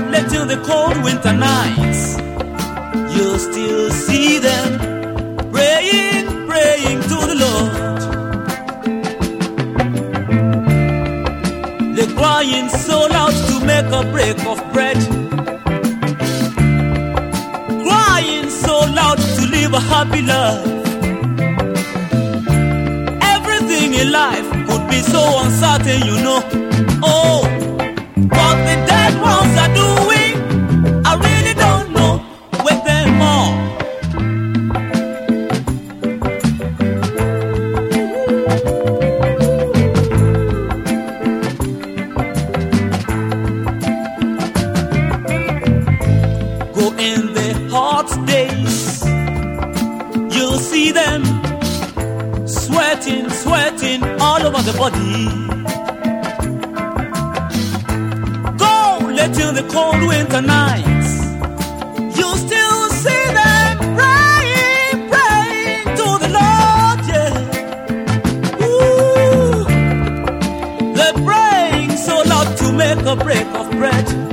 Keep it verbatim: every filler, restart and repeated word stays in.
let in the cold winter nights, you still see them praying, praying to the Lord. They're crying so loud to make a break of bread, crying so loud to live a happy life. Everything in life could be so uncertain, you know. Oh, what the dead ones are doing, I really don't know. Wake them up. Go in the hot days, you'll see them sweating, sweating all over the body. Go let in the cold winter nights, you still see them praying, praying to the Lord, yeah. Ooh, they're praying so loud to make a break of bread,